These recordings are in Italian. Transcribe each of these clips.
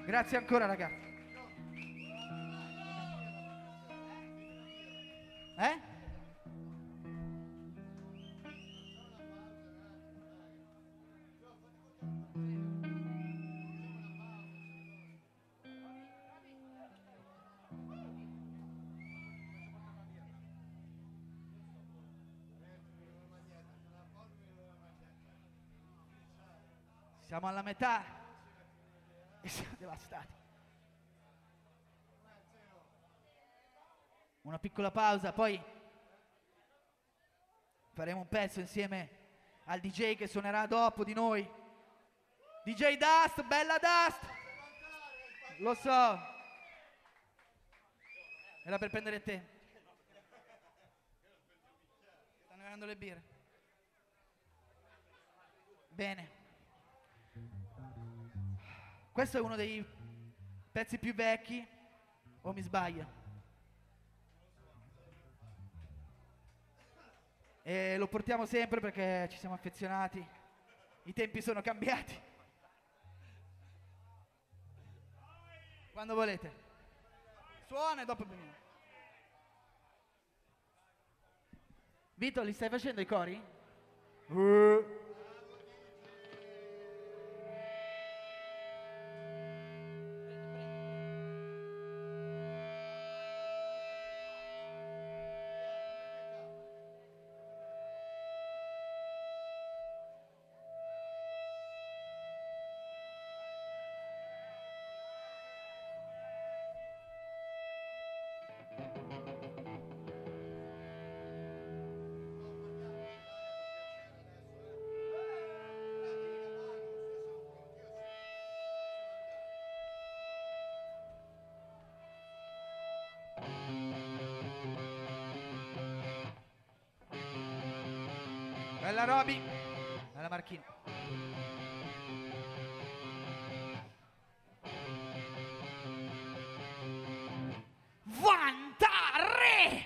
Grazie ancora, ragazzi. Siamo alla metà e siamo devastati. Una piccola pausa, poi faremo un pezzo insieme al DJ che suonerà dopo di noi. DJ Dust, bella Dust! Lo so. Era per prendere te. Stanno venendo le birre. Bene. Questo è uno dei pezzi più vecchi, o mi sbaglio? E lo portiamo sempre perché ci siamo affezionati. I tempi sono cambiati. Quando volete. Suona e dopo veniamo. Vito, li stai facendo i cori? Bella Roby, bella Marchino. Vantare!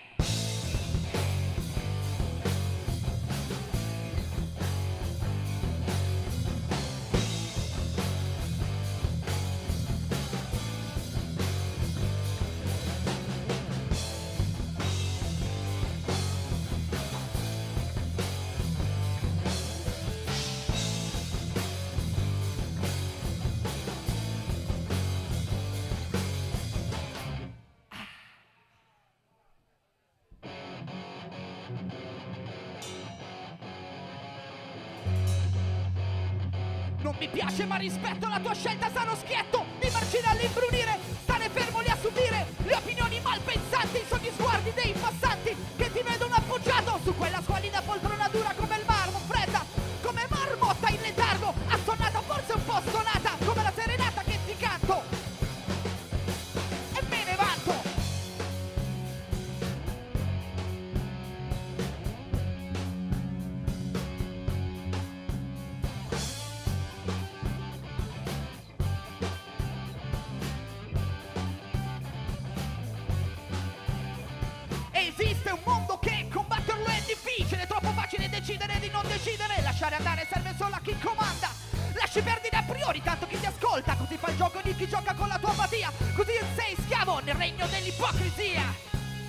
Non mi piace ma rispetto la tua scelta, sano schietto di marcire all'imbrunire, stare fermo lì a subire le opinioni malpensanti, sono gli sguardi dei passanti che ti vedono appoggiato su quella squalida poltrona dura come il marmo, fredda come marmotta in letargo, assonnata forse un po' stonata come la serenata che ti canto e me ne vanto. Esiste un mondo che combatterlo è difficile, troppo facile decidere di non decidere, lasciare andare serve solo a chi comanda, lasci perdere a priori tanto chi ti ascolta, così fa il gioco di chi gioca con la tua apatia, così sei schiavo nel regno dell'ipocrisia.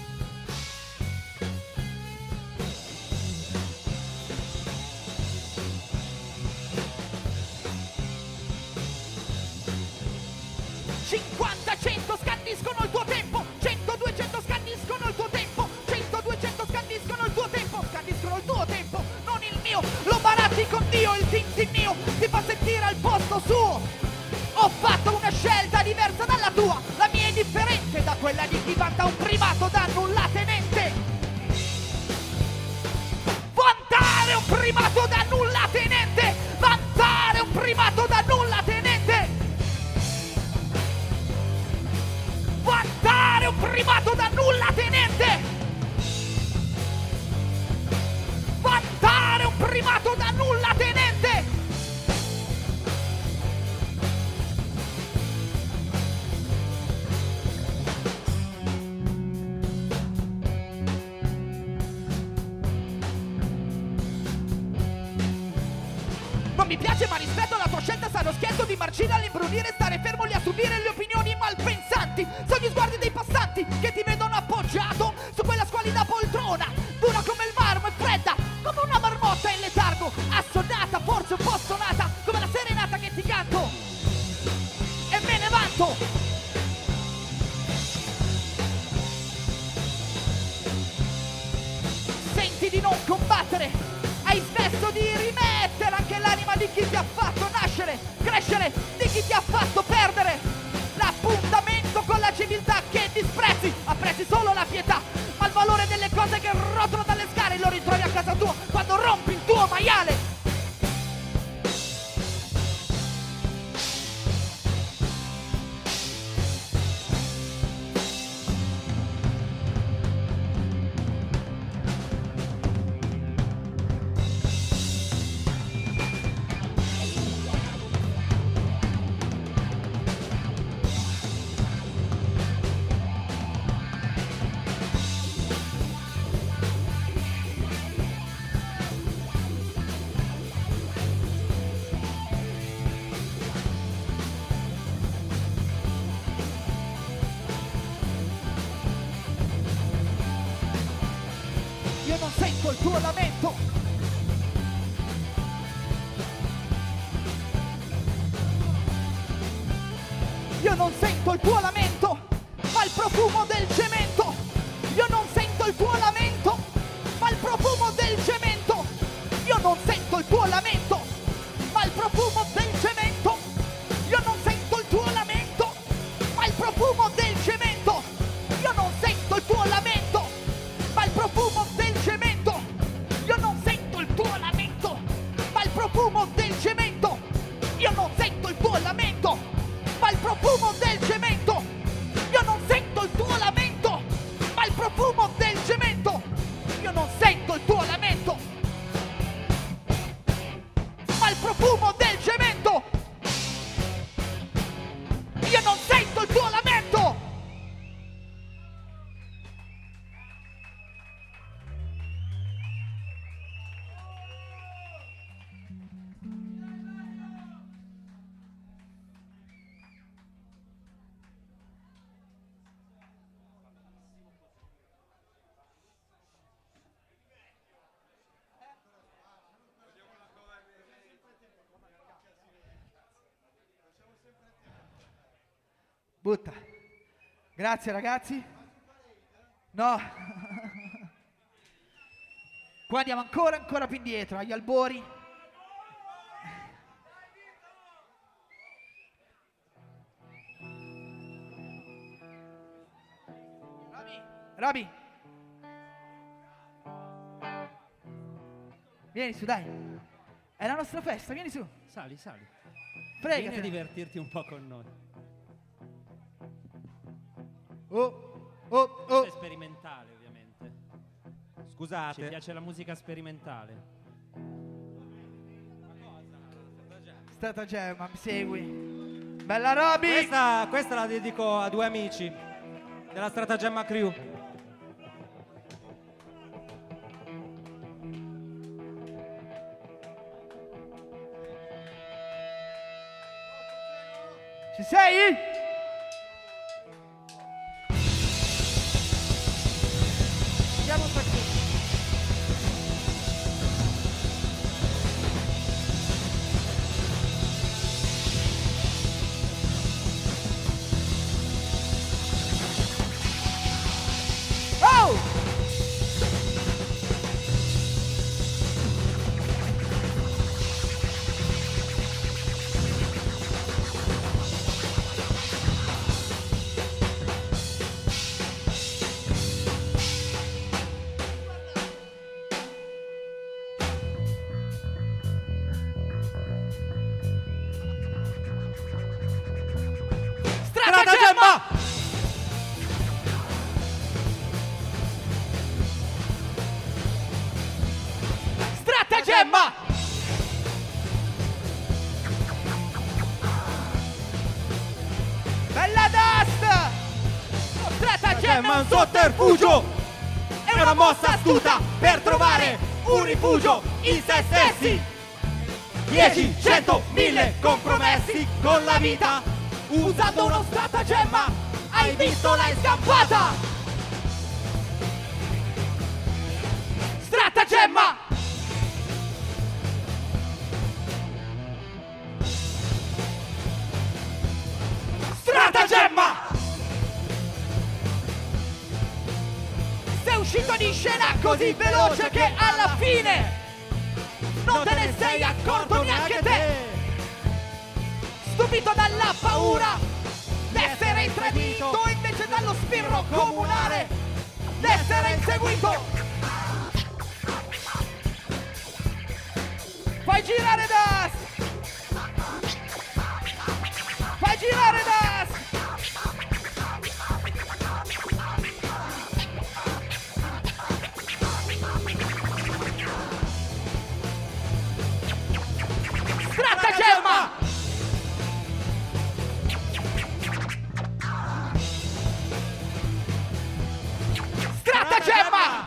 Scandiscono il tuo tempo, 100, 200 scandiscono il tuo tempo, 100, 200 scandiscono il tuo tempo, scandiscono il tuo tempo, non il mio, lo baratti con Dio, il tintinnio ti fa sentire al posto suo. Ho fatto una scelta diversa dalla tua, la mia è differente da quella di chi vanta un primato da nulla tenente. Vantare un primato da nulla tenente, vantare un primato da nulla tenente. Vantare un primato da nulla tenente! Vantare un primato da nulla tenente! Non mi piace ma rispetto la tua scelta, sarò schietto di marcire all'imbrunire, stare fermo lì a subire le fatto. Senti di non combattere, hai smesso di rimettere anche l'anima di chi ti ha fatto nascere, crescere, di chi ti ha fatto perdere l'appuntamento con la civiltà che disprezzi, apprezzi solo la pietà, ma il valore delle cose che rotolano dalle scale lo ritrovi a casa tua quando rompi il tuo maiale. Io non sento il tuo lamento. Io non sento il tuo lamento, ma il profumo del cemento. Io non sento il tuo lamento, ma il profumo del cemento. Io non sento il tuo lamento, ma il profumo del cemento. Io non sento il tuo lamento, ma il profumo del cemento. Io non sento il tuo lamento, ma il profumo del cemento. Io non sento il tuo lamento, ma il profumo del cemento. Io non sento il tuo lamento, ma il profumo del cemento. Io non sento il tuo lamento, ma il profumo del cemento. Io non sento il tuo lamento, ma il profumo del cemento. Io non sento il tuo lamento. Butta. Grazie ragazzi. No. Qua andiamo ancora più indietro, agli albori. Roby. Vieni su, dai. È la nostra festa, vieni su. Sali. Prega. Vieni a divertirti un po' con noi. Questo è sperimentale, ovviamente. Scusate. Ci piace la musica sperimentale. Stratagemma, mi segui. Bella Roby. Questa la dedico a due amici della Stratagemma Crew. Ci sei? Andiamo per qui. Oh! Stratagemma! Stratagemma! Bella Dust! Stratagemma è un sotterfugio! È una mossa astuta per trovare un rifugio in se stessi! 10, 100, 1000 compromessi con la vita! Usando uno stratagemma hai visto, l'hai scampata! Stratagemma! Stratagemma! cambio di scena così veloce che alla fine non te ne sei accorto neanche te. Stupito dalla paura d'essere tradito invece dallo spirito comunale d'essere inseguito. Fai girare Dust! Fai girare Dust! Stratagemma! Stratagemma!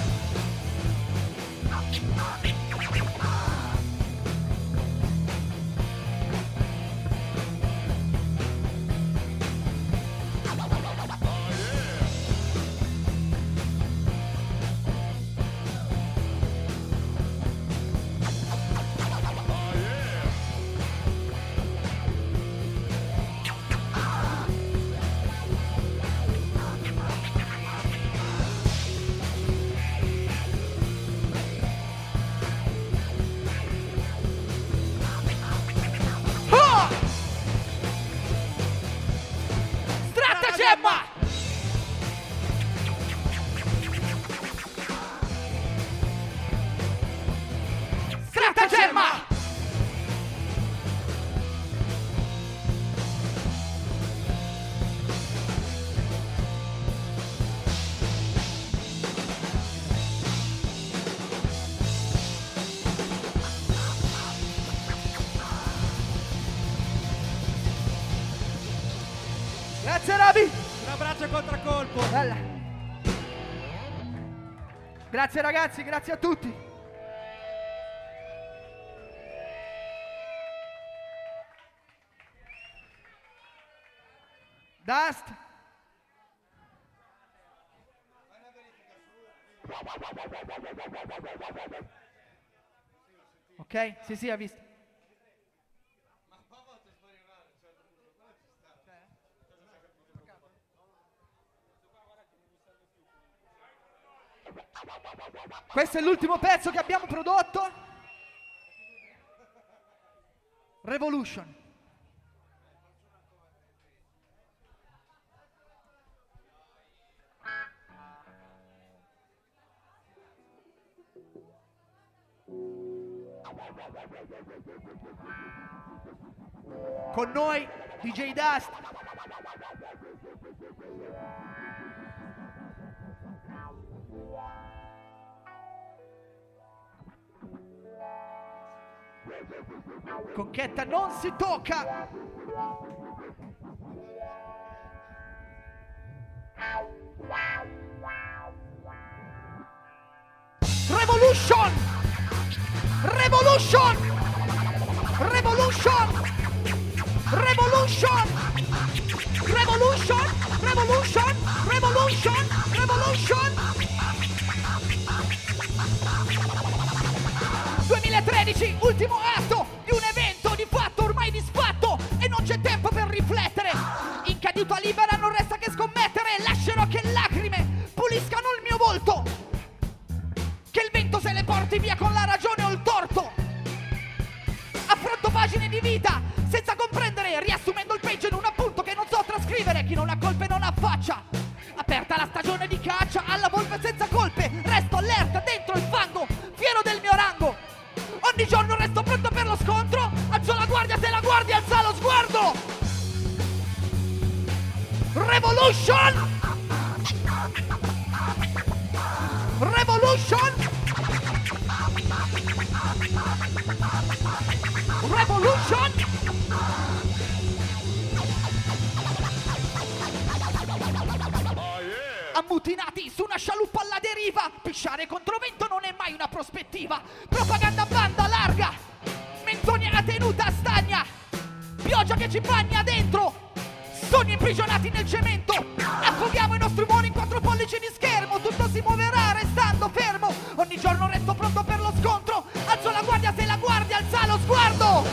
Stratagemma! Stratagemma! Grazie Rabi! Un abbraccio a contraccolpo. Bella. Grazie ragazzi, grazie a tutti. Dust. Ok? Sì, ha visto. Questo è l'ultimo pezzo che abbiamo prodotto. Revolution. Con noi DJ Dust. Conchetta non si tocca. Revolution! Revolution! Revolution! Revolution! Revolution! Revolution! Revolution! Revolution! 2013, ultimo atto di un evento di fatto ormai disfatto e non c'è tempo per riflettere. In caduta libera non resta che scommettere. Lascerò che lacrime puliscano il mio volto, che il vento se le porti via con la ragione o il torto. Affronto pagine di vita senza comprendere, riassumendo il peggio in un appunto che non so trascrivere. Chi non ha colpe non ha faccia. Aperta la stagione di caccia alla volpe senza colpe. Resto allerta dentro il fango, fiero del mio rango. Ogni giorno resto pronto per lo scontro. Alzo la guardia se la guardia alza lo sguardo. Revolution! Revolution! Revolution! Ammutinati su una scialuppa alla deriva. Pisciare contro vento non è mai una prospettiva. Propaganda a banda larga, menzogna tenuta a stagna, pioggia che ci bagna dentro, sogni imprigionati nel cemento. Affoghiamo i nostri umori in 4 pollici di schermo. Tutto si muoverà restando fermo. Ogni giorno resto pronto per lo scontro. Alzo la guardia se la guardia alza lo sguardo.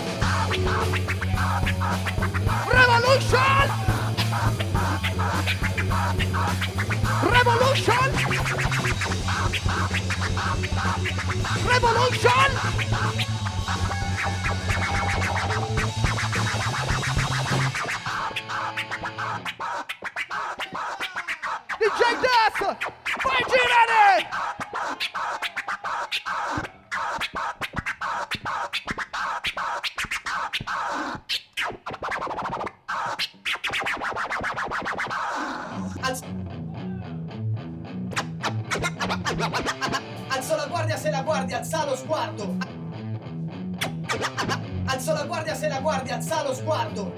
Revolution! Revolution! Revolution! DJ Death! Fai girare! Alzo la guardia se la guardia, alza lo sguardo. Alzo la guardia se la guardia, alza lo sguardo.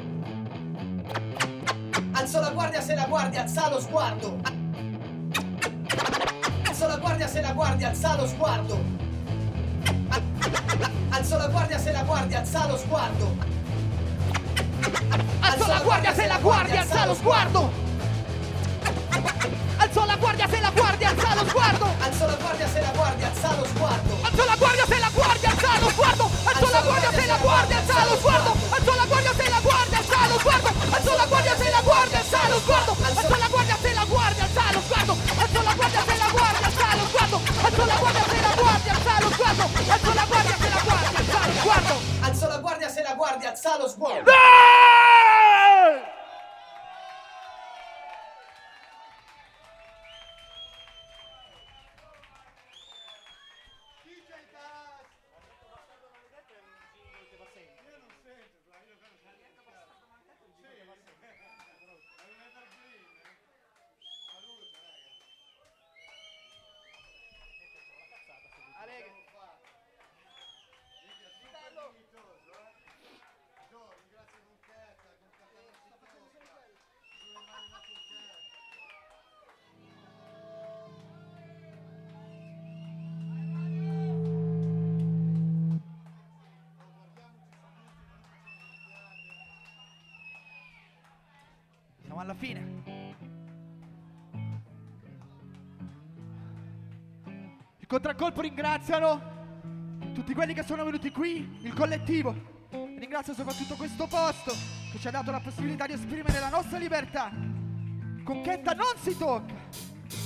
Alzo la guardia se la guardia, alza lo sguardo. Alzo la guardia se la guardia, alza lo sguardo. Alzo la guardia se la guardia, alza lo sguardo. Alzo la guardia se la guardia, alza lo sguardo! Alzo la guardia se la guardia, alza lo sguardo! Alzo la guardia se la guardia, alza lo sguardo. Alzo la guardia se la guardia, alza lo sguardo! Alzo la guardia se la guardia, alza lo sguardo! Alzo la guardia se la guardia, alza lo sguardo! Alzo la guardia se la guardia, alza lo sguardo! Alzo la guardia se la guardia, alza lo sguardo! Alzo la guardia se la guardia, alza lo sguardo! Alzo la guardia se la guardia, alza lo sguardo! Alzo la guardia se la guardia, alza lo sguardo! Alzo la guardia se la guardia, alza lo sguardo. Siamo alla fine. Il contraccolpo ringraziano tutti quelli che sono venuti qui, il collettivo. Ringrazio soprattutto questo posto che ci ha dato la possibilità di esprimere la nostra libertà. Con Chetta non si tocca.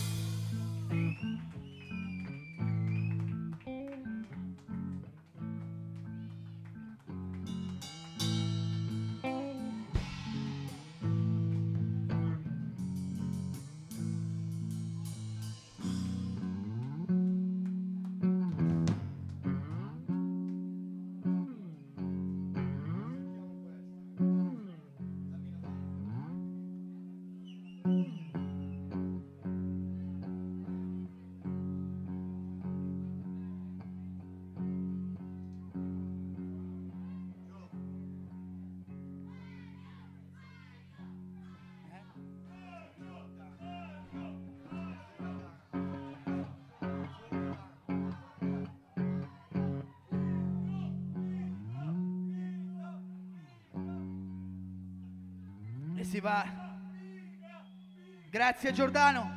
E si va. Grazie Giordano.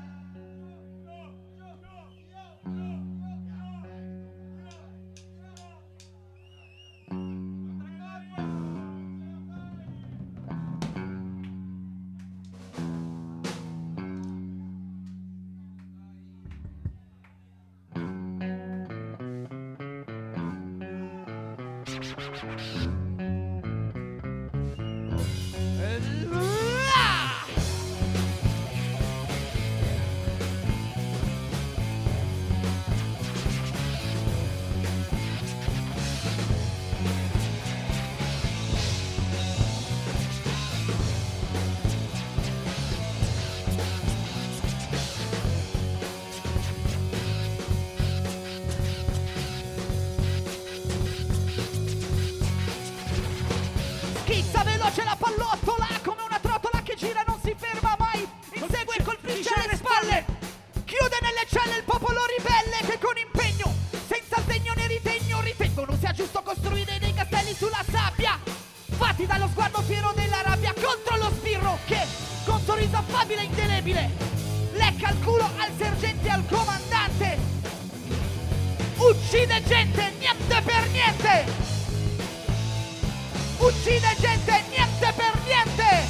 Schizza veloce la pallottola come una trottola che gira, non si ferma mai. Insegue e colpisce alle spalle. Chiude nelle celle il popolo ribelle che con impegno, senza sdegno né ritegno, ritengono sia giusto costruire dei castelli sulla sabbia. Fatti dallo sguardo fiero della rabbia contro lo sbirro che, con sorriso affabile e indelebile, lecca il culo al sergente e al comandante. Uccide gente, niente per niente. Uccide gente, niente per niente!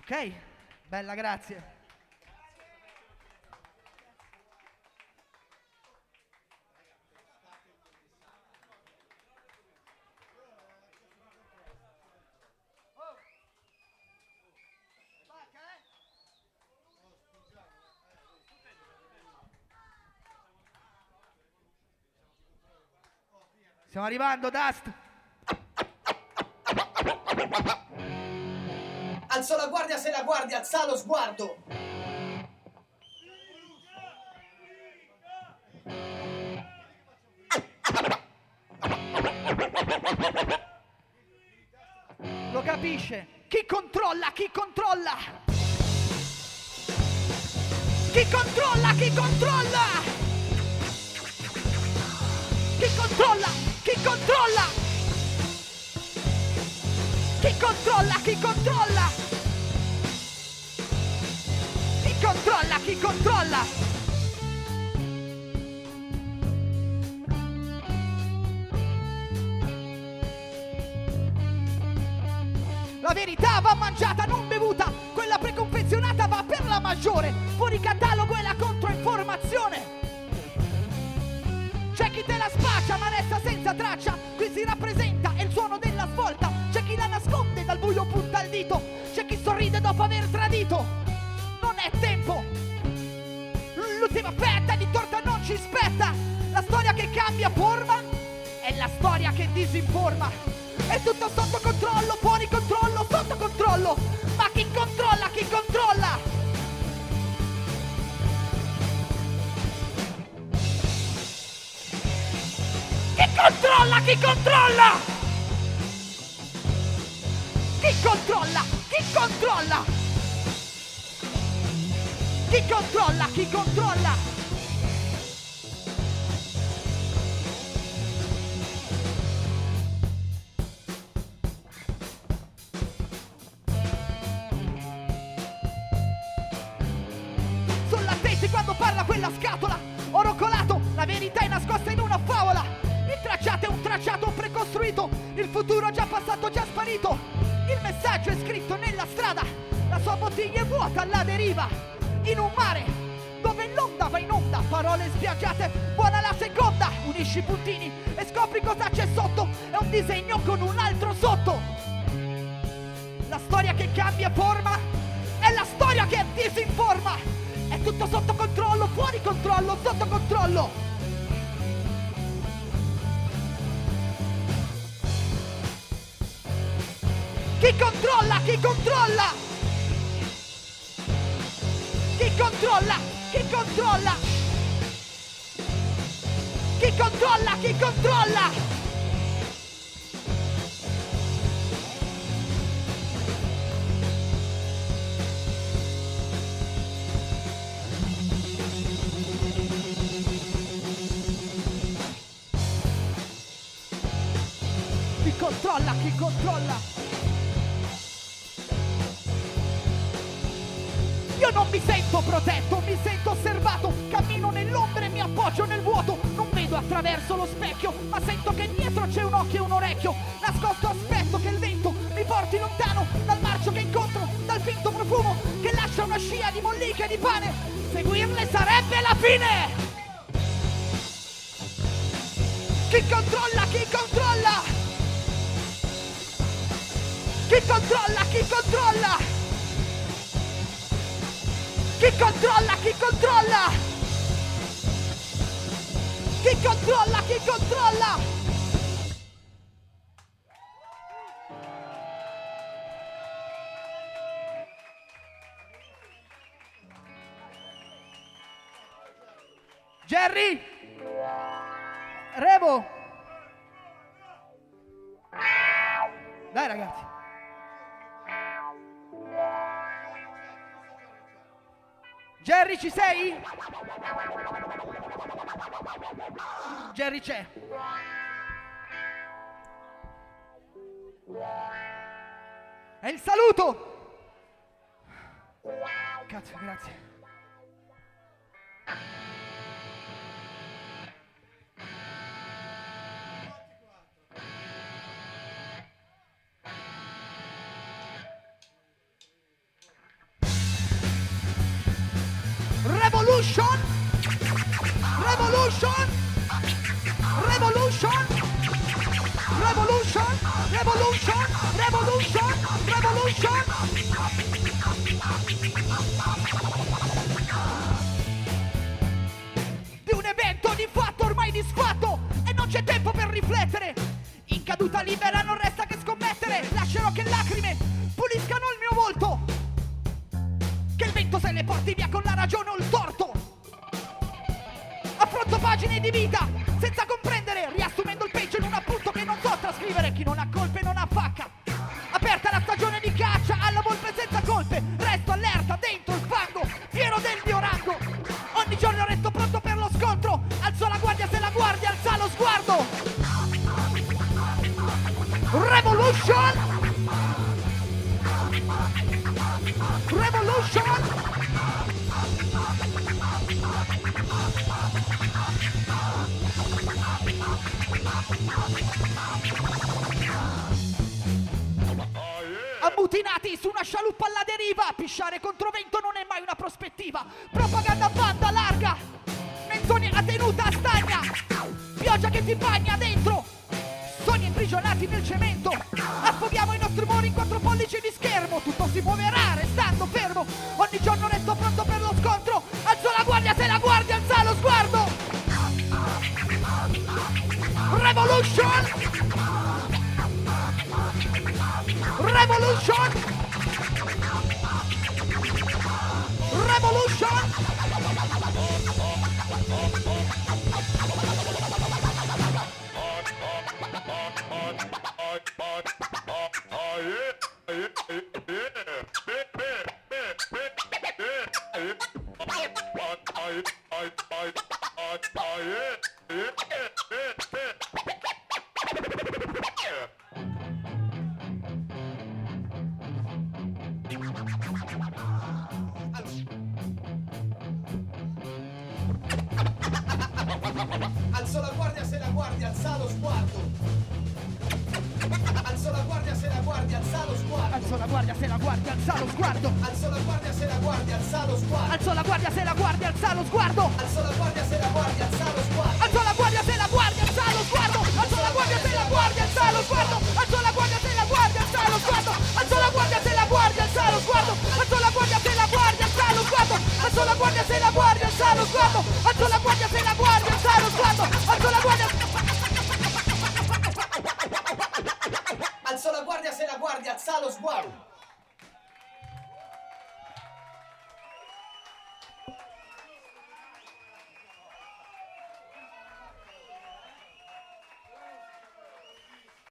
Ok, bella, grazie. Stiamo arrivando, Dust. Alzo la guardia se la guardia alza lo sguardo. Lo capisce? Chi controlla? Chi controlla? Chi controlla? Chi controlla? Chi controlla? Chi controlla? Chi controlla? Chi controlla? Chi controlla? Chi controlla? La verità va mangiata, non bevuta. Quella preconfezionata va per la maggiore. Fuori catalogo è la controinformazione. C'è chi te la spaccia ma resta senza traccia. Qui si rappresenta è il suono della svolta. C'è chi la nasconde dal buio punta il dito. C'è chi sorride dopo aver tradito. Non è tempo. L'ultima fetta di torta non ci spetta. La storia che cambia forma è la storia che disinforma. È tutto sotto controllo, fuori controllo, sotto controllo. Ma chi controlla? Chi controlla? Chi controlla? Chi controlla? Chi controlla? Chi controlla? Chi controlla? Chi controlla? Quando parla quella scatola, oro colato, la verità è nascosta in una favola. Il tracciato è un tracciato precostruito, il futuro già passato, già sparito. Il messaggio è scritto nella strada, la sua bottiglia è vuota alla deriva. In un mare dove l'onda va in onda, parole spiaggiate, buona la seconda. Unisci i puntini e scopri cosa c'è sotto, è un disegno con un altro sotto. La storia che cambia forma è la storia che disinforma. È tutto sotto controllo, fuori controllo, sotto controllo. Chi controlla? Chi controlla? Chi controlla? Chi controlla? Chi controlla? Chi controlla? Chi controlla? Chi controlla? Io non mi sento protetto, mi sento osservato. Cammino nell'ombra e mi appoggio nel vuoto. Non vedo attraverso lo specchio, ma sento che dietro c'è un occhio e un orecchio. Nascosto aspetto che il vento mi porti lontano dal marcio che incontro, dal finto profumo che lascia una scia di molliche e di pane. Seguirle sarebbe la fine. Chi controlla? Chi controlla? Chi controlla? Chi controlla? Chi controlla? Chi controlla? Chi controlla? Chi controlla? Jerry? Revo? Dai ragazzi. Jerry, ci sei? Jerry c'è. È il saluto. Cazzo, grazie. Revolution, Revolution, Revolution, Revolution, Revolution, Revolution, Revolution. Di un evento di fatto ormai disfatto e non c'è tempo per riflettere. In caduta libera non resta che scommettere. Lascerò che lacrime puliscano il mio volto, che il vento se le porti via con la ragione o il torto. Affronto pagine di vita senza comprendere, riassumendo il peggio in un appunto che non so trascrivere. Chi non ha colpe non ha pacca. Aperta la stagione di caccia alla volpe senza colpe. Resto allerta dentro il fango, fiero del mio rango. Ogni giorno resto pronto per lo scontro. Alzo la guardia se la guardia alza lo sguardo. Revolution, Revolution. Ammutinati su una scialuppa alla deriva, pisciare contro vento non è mai una prospettiva. Propaganda a banda larga, menzogne a tenuta a stagna, pioggia che ti bagna dentro, sogni imprigionati nel cemento. Affoghiamo i nostri umori in 4 pollici di schermo. Tutto si muoverà restando fermo. Ogni giorno resto pronto per lo scontro. Alzo la guardia se la guardia alza lo sguardo. Revolution, Revolution, Revolution. Alzo la guardia se la guardia alza lo sguardo. Alzo la guardia se la guardia alza lo sguardo. Alzo la guardia se la guardia alza lo sguardo. Alzo la guardia se la guardia alza lo sguardo. Alzo la guardia se la guardia alza lo sguardo. Alzo la guardia se la guardia alza lo sguardo. Alzo la guardia se la guardia alza lo sguardo. Alzo la guardia se la guardia alza lo sguardo. Alzo la guardia se la guardia alza lo sguardo. Alzo la guardia se la guardia alza lo sguardo. Alzo la guardia se la guardia alza lo sguardo. Alzo la guardia se la guardia alza lo sguardo. Alzo la guardia se la guardia alza lo sguardo. Alzo la guardia. Alzo la guardia se la guardia alza lo sguardo.